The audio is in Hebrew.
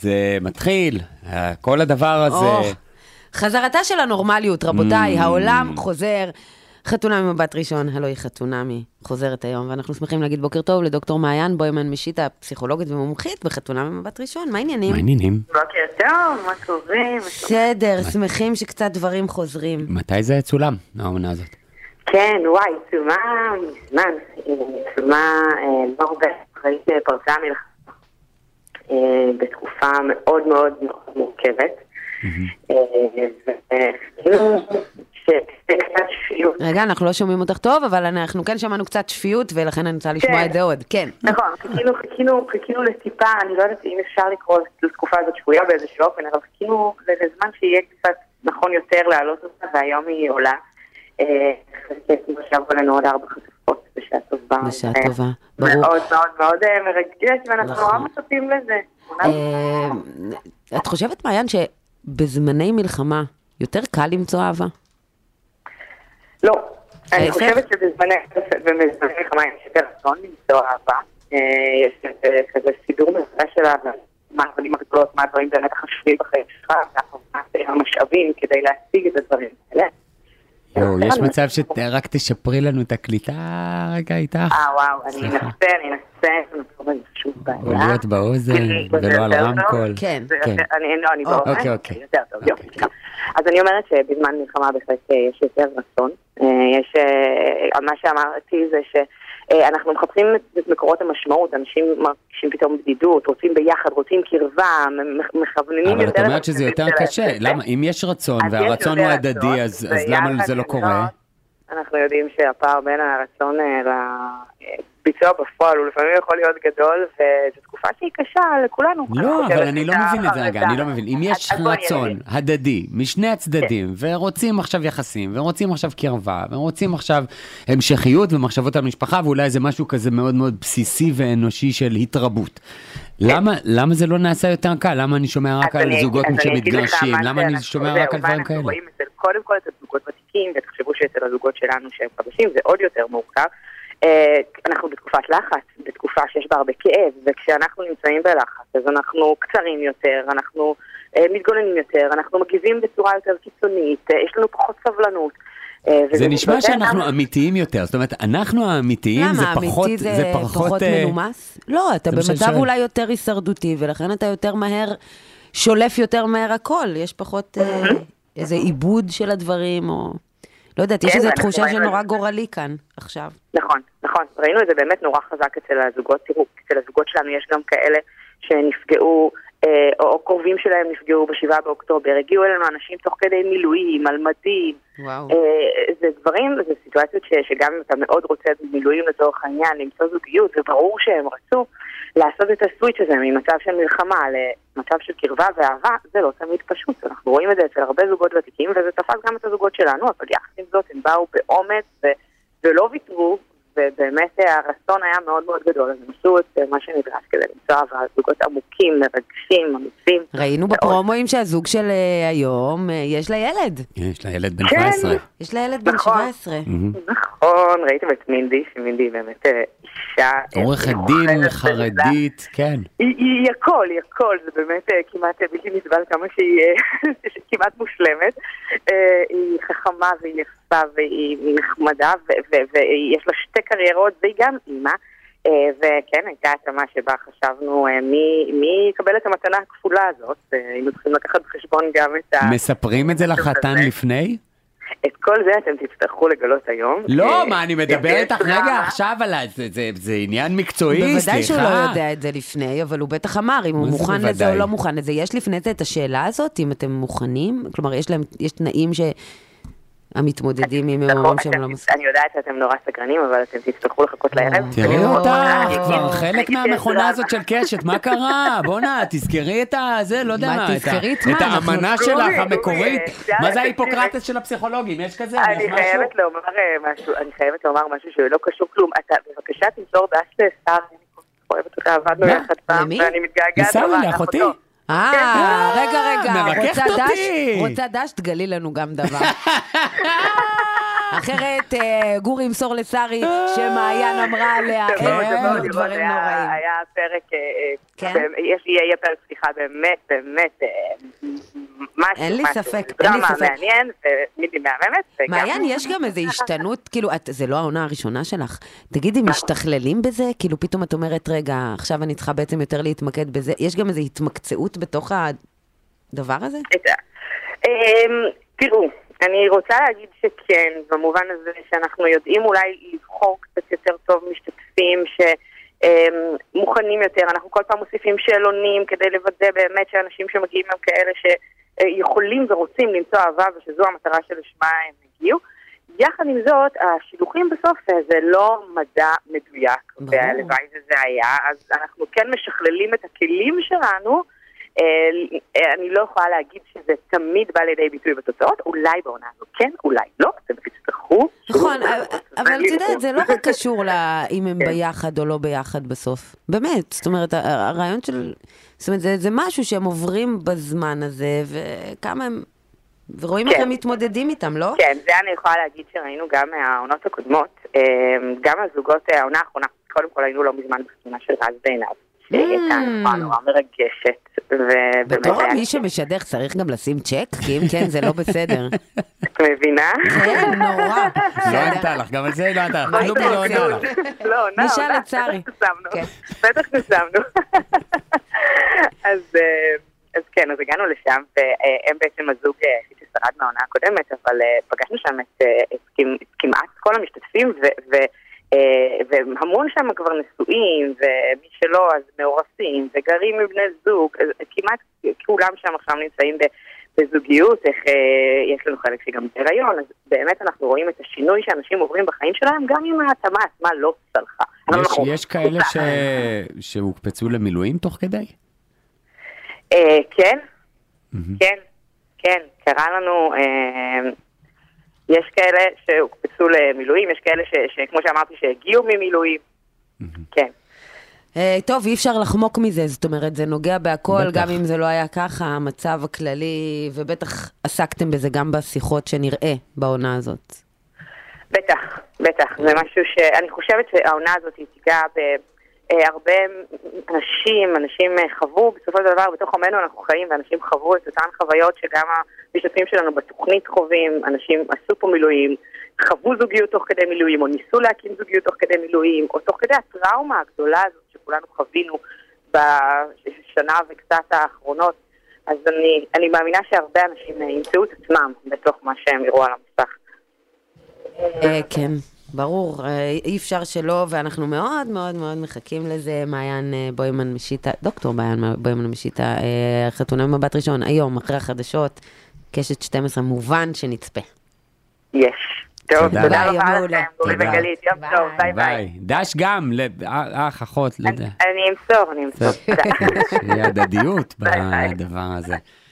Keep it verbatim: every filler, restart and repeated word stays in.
זה מתחיל, כל הדבר הזה. חזרתה של הנורמליות, רבותיי, העולם חוזר, חתונמי מבט ראשון, הלוא היא חתונמי, חוזרת היום, ואנחנו שמחים להגיד בוקר טוב לדוקטור מעיין בוימן משיטה, פסיכולוגית ומומחית בחתונמי מבט ראשון. מה העניינים? מה העניינים? בוקר טוב, מה קוראים? בסדר, שמחים שקצת דברים חוזרים. מתי זה צולם, העונה הזאת? כן, וואי, צומה מזמן, צומה לא הרבה, אחרי פרצה מלחמה, בתקופה מאוד מאוד מורכבת, רגע, אנחנו לא שומעים אותך טוב, אבל אנחנו כן שמענו קצת שפיות, ולכן אני רוצה לשמוע את זה עוד. כן. נכון, חיכינו לטיפה, אני לא יודעת אם אפשר לקרוא לתקופה הזאת שפויה באיזשהו אופן, אבל חיכינו לזמן שיהיה קצת נכון יותר להעלות אותה, והיום היא עולה. חשבתי עכשיו עלינו עוד ארבע חשופות בשעה טובה. בשעה טובה, ברור. מאוד מאוד מאוד מרגש, ואנחנו נורא מצפים לזה. את חושבת, מעיין, שבזמני מלחמה יותר קל למצוא אהבה? לא. אני חושבת שבזמני מלחמה יש יותר רצון למצוא אהבה. יש כזה סידור מזרה של אהבה. מה הדברים הגדולות, מה הדברים באמת חשובים בחיים שלך, המשאבים כדי להשיג את הדברים האלה. יו, יש מצב שרק תשפרי לנו את הקליטה רגע איתך? אה, וואו, אני אנסה, אני אנסה, זה חשוב בעיה. או להיות באוזן, ולא על רמקול. כן. אני באוזן. אוקיי, אוקיי. יותר טוב, יופי. אז אני אומרת שבזמן מלחמה בהחלט יש יותר רצון. יש, מה שאמרתי זה שאנחנו מחפשים את מקורות המשמעות, אנשים מרגישים פתאום בדידות, רוצים ביחד, רוצים קרבה, מכווננים יותר... אבל את אומרת שזה יותר קשה, למה? אם יש רצון והרצון הוא הדדי, אז למה זה לא קורה? אנחנו יודעים שהפער בין הרצון לביצוע בפועל הוא לפעמים יכול להיות גדול, וזו תקופה שהיא קשה לכולנו. לא, אבל אני לא מבין את זה רגע, אני לא מבין. אם יש רצון הדדי משני הצדדים, ורוצים עכשיו יחסים, ורוצים עכשיו קרבה, ורוצים עכשיו המשכיות ומחשבות על משפחה, ואולי זה משהו כזה מאוד מאוד בסיסי ואנושי של התרבות. למה זה לא נעשה יותר קל? למה אני שומע רק על זוגות שמתגרשים? למה אני שומע רק על דברים כאלה? קודם כל, אצל זוגות ותיקים, ותחשבו שאצל הזוגות שלנו שהם חדשים, זה עוד יותר מורכב. אנחנו בתקופת לחץ, בתקופה שיש בה הרבה כאב, וכשאנחנו נמצאים בלחץ, אז אנחנו קצרים יותר, אנחנו מתגוננים יותר, אנחנו מגיבים בצורה יותר קיצונית, יש לנו פחות סבלנות. זה נשמע שאנחנו אמיתיים יותר, זאת אומרת, אנחנו האמיתיים, זה פחות... למה, אמיתי זה פחות מנומס? לא, אתה במצב אולי יותר הישרדותי, ולכן אתה יותר מהר, שולף יותר מהר הכל, יש פחות איזה עיבוד של הדברים, או... לא יודעת, יש איזו תחושה שנורא גורלי כאן, עכשיו. נכון, נכון, ראינו את זה באמת נורא חזק אצל הזוגות, תראו, אצל הזוגות שלנו יש גם כאלה שנפגעו, או קרובים שלהם נפגעו בשבעה באוקטובר, הגיעו אלינו אנשים תוך כדי מילואים, על מדים, זה דברים, זה סיטואציות שגם אם אתה מאוד רוצה מילואים לצורך העניין, למצוא זוגיות, זה ברור שהם רצו לעשות את הסוויץ' הזה ממצב של מלחמה למצב של קרבה ואהבה, זה לא תמיד פשוט, אנחנו רואים את זה אצל הרבה זוגות ותיקים, וזה תפס גם את הזוגות שלנו, אבל יחד עם זאת הם באו באומץ ולא ויתרו, ובאמת הרצון היה מאוד מאוד גדול, אז הם עשו את מה שנדרש כדי למצוא, והזוגות עמוקים, מרגשים, אמיצים. ראינו בפרומואים שהזוג של היום, יש לה ילד. יש לה ילד בן שבע עשרה. יש לה ילד בן שבע עשרה. נכון, ראיתם את מינדי, שמינדי באמת אישה... עורכת דין, חרדית, כן. היא הכל, היא הכל, זה באמת כמעט בלתי נסבל כמה שהיא כמעט מושלמת. היא חכמה והיא יפה והיא נחמדה, ויש לה שתי קריירות, והיא גם אימא, וכן, הייתה התאמה שבה חשבנו מי יקבל את המתנה הכפולה הזאת, היינו צריכים לקחת בחשבון גם את ה... מספרים את זה לחתן לפני? את כל זה אתם תצטרכו לגלות היום. לא, מה, אני מדבר איתך רגע עכשיו על זה, זה עניין מקצועי, סליחה. בוודאי שהוא לא יודע את זה לפני, אבל הוא בטח אמר, אם הוא מוכן לזה או לא מוכן לזה. יש לפני זה את השאלה הזאת, אם אתם מוכנים? כלומר, יש תנאים ש... המתמודדים עם אמורים שהם לא מסכים. אני יודעת שאתם נורא סקרנים, אבל אתם תצטרכו לחכות לערב. תראי אותך, כבר חלק מהמכונה הזאת של קשת, מה קרה? בוא'נה, תזכרי את זה, לא יודע מה, את האמנה שלך המקורית. מה זה ההיפוקרטס של הפסיכולוגים? יש כזה? אני חייבת לומר משהו, אני חייבת לומר משהו שלא קשור כלום. אתה בבקשה תמסור דש לשר, אני אוהבת אותה, עבדנו יחד פעם, ואני מתגעגעת. ניסה לאחותי. אה, רגע, רגע, רוצה דש? רוצה דש, תגלי לנו גם דבר. אחרת גור ימסור לשרי שמעיין אמרה עליה דברים נוראים. היה פרק, יהיה פרק שיחה באמת, באמת, משהו, אין לי ספק, אין לי ספק. מעניין ומידי מהממת. מעיין, יש גם איזו השתנות, כאילו, זה לא העונה הראשונה שלך. תגידי, משתכללים בזה? כאילו, פתאום את אומרת, רגע, עכשיו אני צריכה בעצם יותר להתמקד בזה. יש גם איזו התמקצעות בתוך הדבר הזה? תראו, אני רוצה להגיד שכן, במובן הזה שאנחנו יודעים אולי לבחור קצת יותר טוב משתתפים שמוכנים יותר. אנחנו כל פעם מוסיפים שאלונים כדי לוודא באמת שאנשים שמגיעים הם כאלה שיכולים ורוצים למצוא אהבה ושזו המטרה שלשמה הם הגיעו. יחד עם זאת, השילוחים בסוף זה לא מדע מדויק, והלוואי זה היה, אז אנחנו כן משכללים את הכלים שלנו. אני לא יכולה להגיד שזה תמיד בא לידי ביטוי בתוצאות, אולי בעונה הזו כן, אולי לא, אתם תצטרכו. נכון, אבל את יודעת, זה לא רק קשור אם הם ביחד או לא ביחד בסוף. באמת, זאת אומרת, הרעיון של, זאת אומרת, זה משהו שהם עוברים בזמן הזה, וכמה הם, ורואים איך הם מתמודדים איתם, לא? כן, זה אני יכולה להגיד שראינו גם מהעונות הקודמות, גם הזוגות, העונה האחרונה, קודם כל היינו לא מזמן בסתונה של רז בעיניו. שהייתה נורא נורא מרגשת. בתור מי שמשדר צריך גם לשים צ'ק, כי אם כן זה לא בסדר. את מבינה? כן, נורא. לא ענתה לך, גם על זה לא ענתה לך. כלום לא עונה לך. לא, עונה, נשאל את שרי. בטח נסמנו. אז כן, אז הגענו לשם, והם בעצם הזוג ששרד מהעונה הקודמת, אבל פגשנו שם את כמעט כל המשתתפים, ו... והמון שם כבר נשואים, ומי שלא אז מאורסים, וגרים מבני זוג, כמעט כולם שם עכשיו נמצאים בזוגיות, איך יש לנו חלק שגם בהיריון, אז באמת אנחנו רואים את השינוי שאנשים עוברים בחיים שלהם, גם אם ההתאמה עצמה לא צלחה. יש כאלה שהוקפצו למילואים תוך כדי? כן, כן, כן, קרה לנו... יש כאלה שהוקפצו למילואים, יש כאלה שכמו שאמרתי שהגיעו ממילואים, כן. טוב, אי אפשר לחמוק מזה, זאת אומרת, זה נוגע בהכל, גם אם זה לא היה ככה, המצב הכללי, ובטח עסקתם בזה גם בשיחות שנראה בעונה הזאת. בטח, בטח, זה משהו שאני חושבת שהעונה הזאת תיגע בהרבה אנשים, אנשים חוו, בסופו של דבר בתוך עמנו אנחנו חיים, ואנשים חוו את אותן חוויות שגם המשתתפים שלנו בתוכנית חווים, אנשים עשו פה מילואים, חוו זוגיות תוך כדי מילואים, או ניסו להקים זוגיות תוך כדי מילואים, או תוך כדי הטראומה הגדולה הזאת שכולנו חווינו בשנה וקצת האחרונות. אז אני, אני מאמינה שהרבה אנשים ימצאו את עצמם בתוך מה שהם יראו על המסך. כן, ברור, אי אפשר שלא, ואנחנו מאוד מאוד מאוד מחכים לזה. מעיין בוימן משיטה, דוקטור מעיין בוימן משיטה, חתונה מבט ראשון, היום, אחרי החדשות, קשת שתים עשרה, מובן שנצפה. יש. טוב, תודה רבה לכם, גורי וגלית, יום טוב, ביי ביי. דש גם, אח, אחות, לא יודע. אני אמסור, אני אמסור. שיהיה הדדיות בדבר הזה.